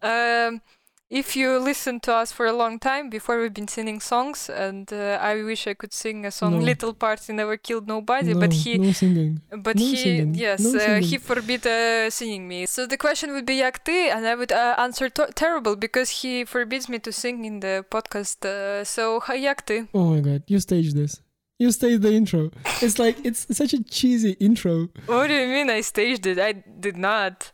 If you listen to us for a long time, before we've been singing songs, and I wish I could sing a song, No. Little Party Never Killed Nobody, No, but no singing. he forbid singing me. So the question would be Jak ty, and I would answer terrible, because he forbids me to sing in the podcast. So Jak ty? Oh my god, you staged this. You staged the intro. It's like, it's such a cheesy intro. What do you mean I staged it? I did not.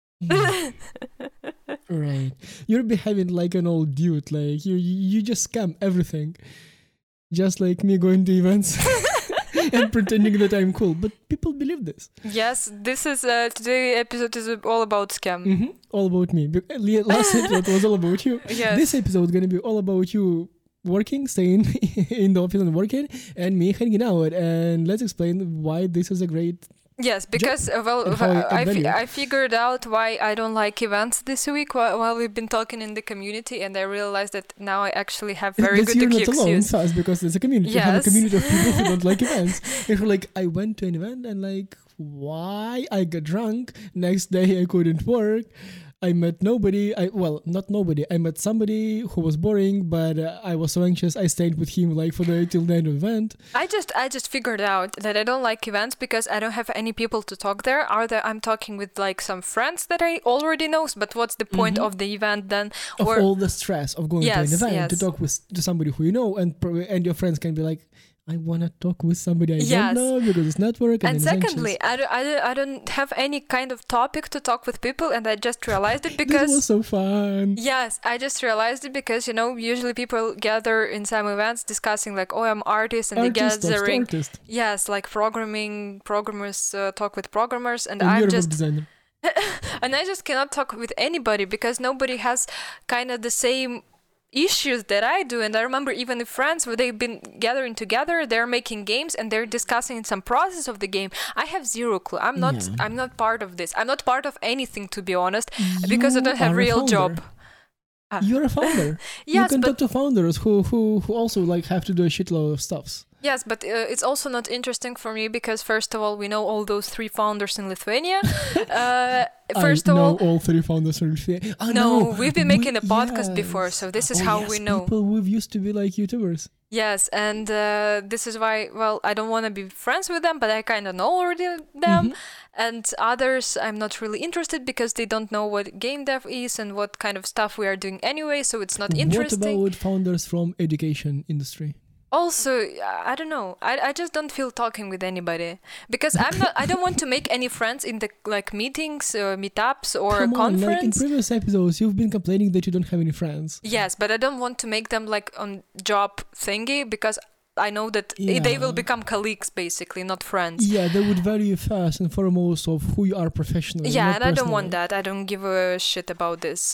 Right. You're behaving like an old dude. Like, you just scam everything. Just like me going to events and pretending that I'm cool. But people believe this. Yes, this is today's episode is all about scam. All about me. Last episode was all about you. Yes. This episode is going to be all about you working, staying in the office and working, and me hanging out. And let's explain why this is a great... Yes, because I figured out why I don't like events this week while we've been talking in the community, and I realized that now I actually have very good you're not excuse. alone, Saz, because there's a community. Yes. You have a community of people who don't like events. And you're like, I went to an event and like, why? I got drunk. Next day I couldn't work. I met nobody. Not nobody. I met somebody who was boring, but I was so anxious. I stayed with him like till the end of the event. I just figured out that I don't like events because I don't have any people to talk there. I'm talking with like some friends that I already know. But what's the point of the event then? Of all the stress of going to an event to talk to somebody who you know, and your friends can be like, I want to talk with somebody I don't know because it's network. And secondly, I don't have any kind of topic to talk with people, and I just realized it because... This was so fun. Yes, I just realized it because, usually people gather in some events discussing like, oh, I'm artist, and they gathering... Yes, like programmers talk with programmers, and I'm you're just... a designer. And I just cannot talk with anybody because nobody has kind of the same issues that I do. And I remember even the friends where they've been gathering together, they're making games and they're discussing some process of the game. I have zero clue. I'm not part of this. I'm not part of anything, to be honest, because I don't have a real job. You're a founder. Yes, you can talk to founders who also like have to do a shitload of stuffs. Yes, but it's also not interesting for me because, first of all, we know all those 3 founders in Lithuania. All 3 founders in Lithuania. No, we've been making a podcast before, so this is how we know. People who used to be like YouTubers. Yes, and this is why, I don't want to be friends with them, but I kind of know already them. And others, I'm not really interested because they don't know what game dev is and what kind of stuff we are doing anyway, so it's not interesting. What about founders from education industry? Also, I don't know. I just don't feel talking with anybody because I don't want to make any friends in the like meetings or meetups or conference. Like in previous episodes, you've been complaining that you don't have any friends. Yes, but I don't want to make them like on job thingy because I know that they will become colleagues basically, not friends. Yeah, they would value first and foremost of who you are professionally. Yeah, and I don't want that. I don't give a shit about this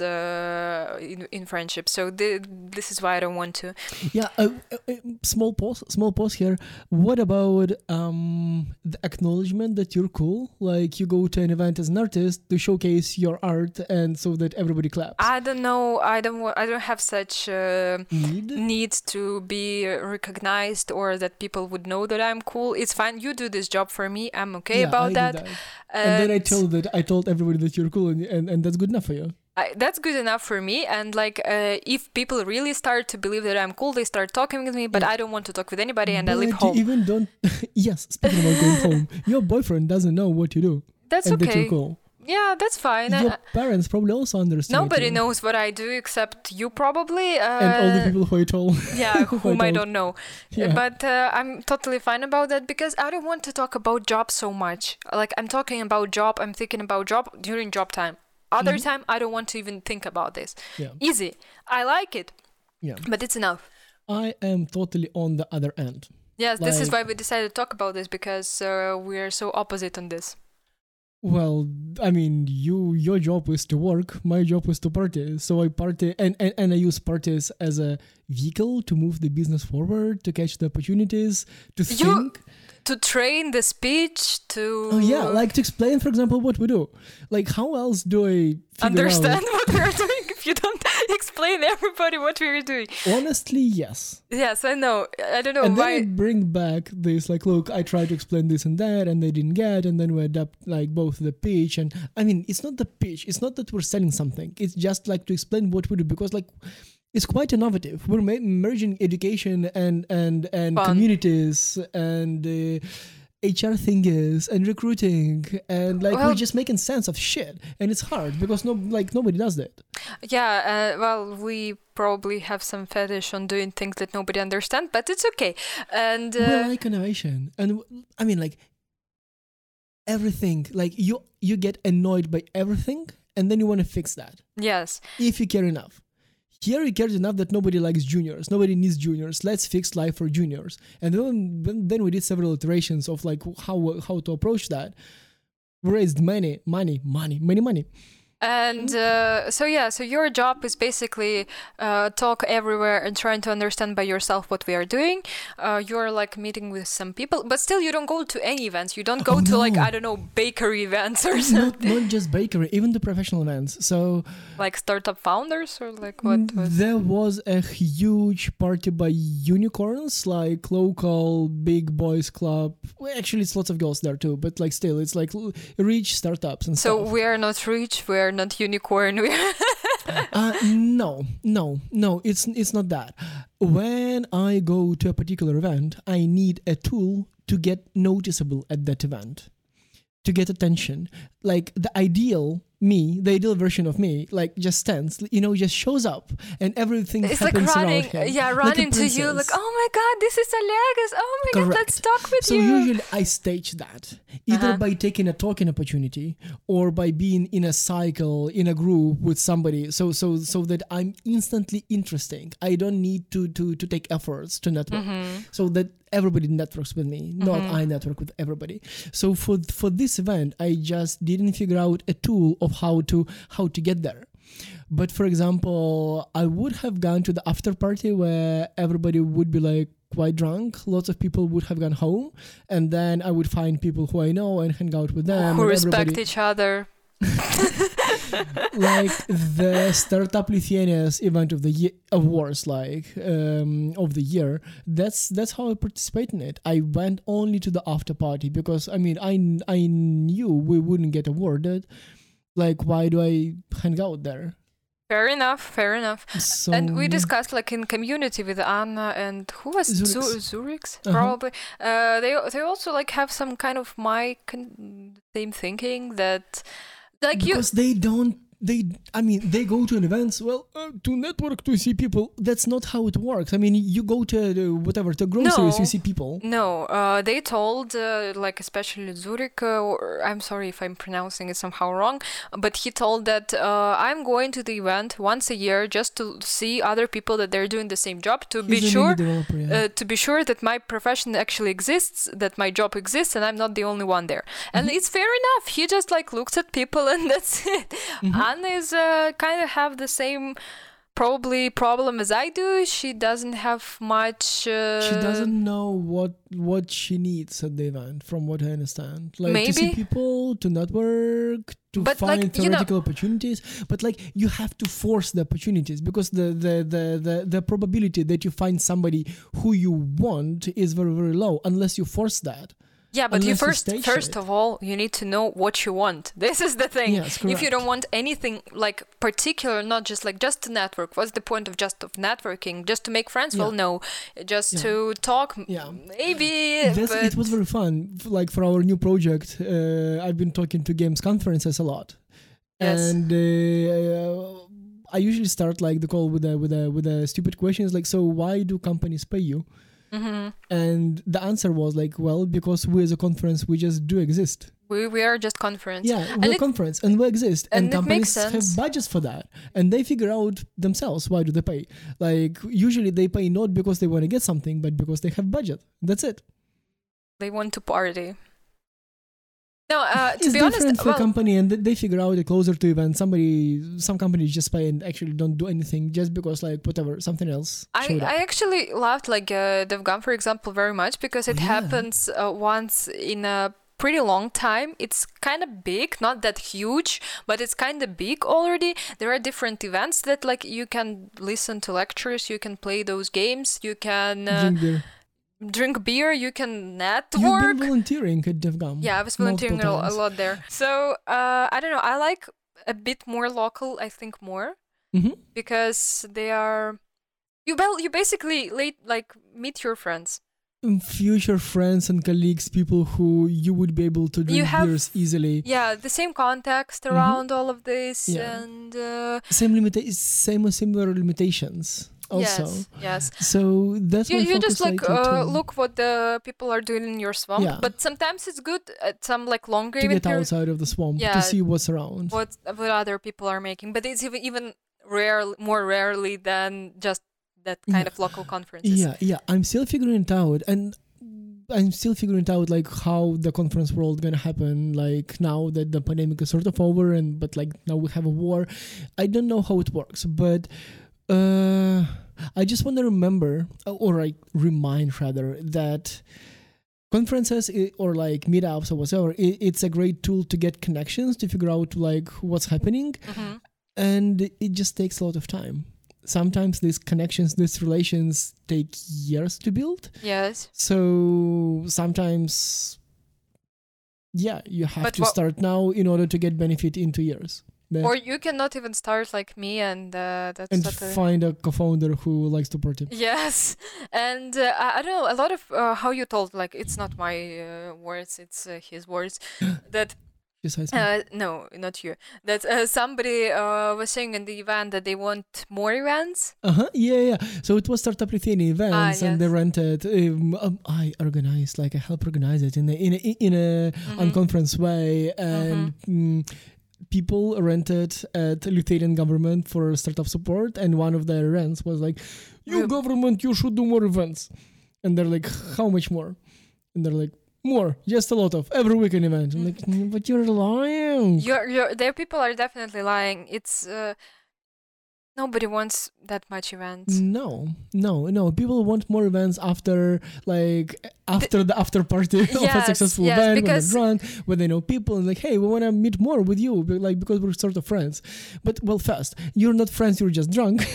in friendship. So this is why I don't want to. Yeah, small pause here. What about the acknowledgement that you're cool? Like you go to an event as an artist to showcase your art and so that everybody claps. I don't know. I don't have such need to be recognized or that people would know that I'm cool. It's fine. You do this job for me. I'm okay about that. And then I told everybody that you're cool and that's good enough for you. That's good enough for me. And like, if people really start to believe that I'm cool, they start talking with me, but I don't want to talk with anybody and I leave home. You even don't... Yes, speaking about going home, your boyfriend doesn't know what you do. That's and okay. That you're cool. Yeah, that's fine. Your parents probably also understand. Nobody knows what I do except you probably. And all the people who I told. Yeah, whom I don't know. Yeah. But I'm totally fine about that because I don't want to talk about job so much. Like I'm talking about job, I'm thinking about job during job time. Other time, I don't want to even think about this. Yeah. Easy. I like it. Yeah. But it's enough. I am totally on the other end. Yes, this is why we decided to talk about this because we are so opposite on this. Well, I mean, your job is to work, my job is to party. So I party and I use parties as a vehicle to move the business forward, to catch the opportunities, to think. To train the speech, to... Oh yeah, like to explain, for example, what we do. Like how else do I understand what we're doing if you don't explain everybody what we were doing. Honestly, yes. Yes, I know. I don't know And why. then I bring back this, like, look, I tried to explain this and that, and they didn't get, and then we adapt, like, both the pitch. And I mean, it's not the pitch. It's not that we're selling something. It's just, like, to explain what we do, because, like, it's quite innovative. We're merging education and Fun. communities and HR thingies and recruiting, and like Well- we're just making sense of shit, and it's hard because nobody does that. Yeah, well, we probably have some fetish on doing things that nobody understands, but it's okay. And We like innovation, and I mean, like, everything. Like, you get annoyed by everything, and then you want to fix that yes, if you care enough. Here you cared enough that nobody likes juniors. Nobody needs juniors. Let's fix life for juniors. And then we did several iterations of like how to approach that. We raised money. and so your job is basically talk everywhere and trying to understand by yourself what we are doing. You're like meeting with some people, but still you don't go to any events. You don't go to like, no. I don't know, bakery events or something. Not just bakery, even the professional events. So Like startup founders or like what was? there was a huge party by unicorns, like local big boys club. Well, actually, it's lots of girls there too, but like still, it's like rich startups and So stuff. we are not rich, we are not unicorn. No, it's not that. When I go to a particular event, I need a tool to get noticeable at that event, to get attention. Like the ideal version of me, like just stands, just shows up, and everything It's like happens running, around him. yeah, Like a running to you, like, princess. oh my god, this is Olegas. Oh my god, let's talk with So you. usually I stage that either Uh-huh. by taking a talking opportunity or by being in a cycle in a group with somebody, so that I'm instantly interesting. I don't need to take efforts to network, so that everybody networks with me, not I network with everybody. So for this event, I just didn't figure out a tool of how to get there. But for example, I would have gone to the after party where everybody would be like quite drunk. Lots of people would have gone home, and then I would find people who I know and hang out with them. Who and respect everybody- each other. like the Startup Lithuania's event of the year awards, like of the year. That's how I participate in it. I went only to the after party because I mean I knew we wouldn't get awarded. Like, why do I hang out there? Fair enough. So, And we yeah. discussed like in community with Anna and who was Zurich's. Zurich's Uh-huh. probably. They also like have some kind of same thinking that like because they go to an events, to network, to see people. That's not how it works. I mean, you go to to groceries, No. you see people. No, they told, like, especially Zurich, or I'm sorry if I'm pronouncing it somehow wrong, but he told that I'm going to the event once a year just to see other people that they're doing the same job, to be He's an sure, indie developer, yeah. to be sure that my profession actually exists, that my job exists, and I'm not the only one there. And it's fair enough. He just like looks at people and that's it. Anna is kind of have the same probably problem as I do. She doesn't have much. She doesn't know what she needs at the event, from what I understand. Like to see Maybe. people, to network, to But, find like, you know- theoretical opportunities. But like you have to force the opportunities, because the probability that you find somebody who you want is very, very low unless you force that. Yeah, but you Unless you stage first it. of all, you need to know what you want. This is the thing. Yes, If you correct. don't want anything like particular, not just to network, what's the point of networking? Just to make friends? Well, Yeah. no. Just Yeah. to talk, Yeah. maybe. But It was very fun. Like for our new project, I've been talking to games conferences a lot, Yes. and I usually start like the call with a stupid questions like, so why do companies pay you? Mhm. And the answer was like, well, because we as a conference, we just do exist. we are just conference. Yeah, And we're a it- conference and we exist, and and it makes companies have sense. budgets for that, and they figure out themselves why do they pay. Like usually they pay not because they want to get something, but because they have budget. That's it. They want to party. No, to It's be different honest, for a well, company, and they figure out it closer to event. Some companies just pay and actually don't do anything just because like whatever, something else showed up. I actually loved like DevGam, for example, very much because it Yeah. happens once in a pretty long time. It's kind of big, not that huge, but it's kind of big already. There are different events that like you can listen to lectures, you can play those games, you can drink beer, you can network. You've been volunteering at DevGam. Yeah, I was volunteering a lot there. So I don't know, I like a bit more local, I think more, because they are you basically meet your friends, future friends and colleagues, people who you would be able to drink beers easily. Yeah, the same context around all of this, and similar limitations also. Yes. So that's you just like look what the people are doing in your swamp. Yeah. But sometimes it's good at some like longer to get outside of the swamp to see what's around, what other people are making. But it's even more rarely than just that kind of local conferences. Yeah. I'm still figuring it out, and I'm still figuring out like how the conference world gonna happen. Like now that the pandemic is sort of over, but like now we have a war. I don't know how it works, but I just want to remember or like remind rather that conferences or like meetups or whatever, it's a great tool to get connections, to figure out like what's happening, and it just takes a lot of time. Sometimes these connections, these relations take years to build. Yes. So sometimes, you have to start now in order to get benefit in 2 years. Or you cannot even start like me, and that's and find a co-founder who likes to party. Yes, and I don't know, a lot of how you told, like it's not my words, it's his words, that no, not you. That somebody was saying in the event that they want more events. Yeah. So it was Startup Lithuania events, and they rented. I organized, like I helped organize it in a unconference way, and. People rented at Lithuanian government for startup support, and one of their rents was like, "You government, you should do more events." And they're like, "How much more?" And they're like, "More, just a lot of every weekend event." I'm like, "But you're lying." Their people are definitely lying. It's nobody wants that much events. No. People want more events after the after party of a successful event, when they're drunk, when they know people, and like, hey, we want to meet more with you, like because we're sort of friends. But first, you're not friends, you're just drunk.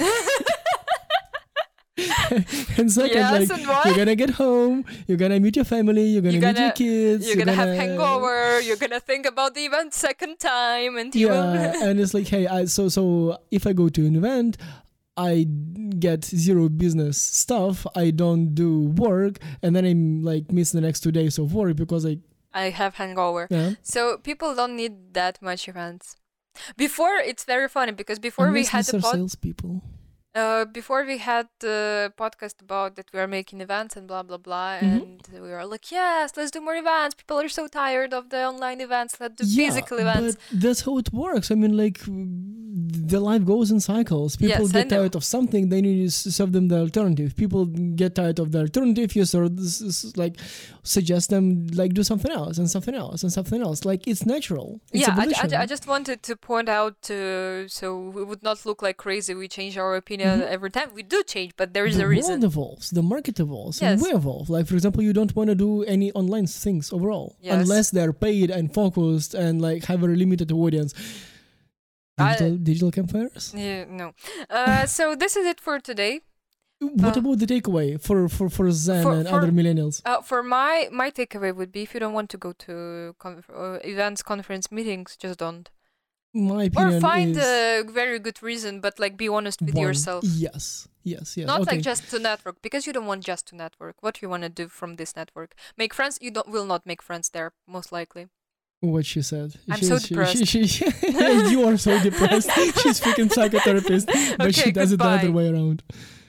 And second, you're gonna get home, you're gonna meet your family, you're gonna meet your kids, you're gonna have hangover, you're gonna think about the event second time, and and it's like, hey, so if I go to an event, I get zero business stuff, I don't do work, and then I'm like miss the next 2 days of work because I have hangover. So people don't need that much events. Before, it's very funny because before we had the salespeople. Before we had the podcast about that we are making events and blah blah blah, and we were like, yes, let's do more events. People are so tired of the online events. Let's do physical events. But that's how it works. I mean, like the life goes in cycles. People get tired of something, they need to serve them the alternative. People get tired of the alternative, you sort of like suggest them like do something else and something else and something else. Like it's natural. It's I just wanted to point out so we would not look like crazy. We change our opinion every time. We do change, but there is a reason. The world evolves, the market evolves, and we evolve. Like for example, you don't want to do any online things overall unless they're paid and focused and like have a limited audience. Digital campfires? Yeah, no. So this is it for today. What about the takeaway for Zen and other millennials? For my takeaway would be, if you don't want to go to events, conference, meetings, just don't. My opinion or find a very good reason, but like be honest with yourself. Yes. Not like just to network, because you don't want just to network. What do you want to do from this network? Make friends? You will not make friends there, most likely. What she said. I'm so depressed. You are so depressed. She's freaking psychotherapist, but she does it the other way around.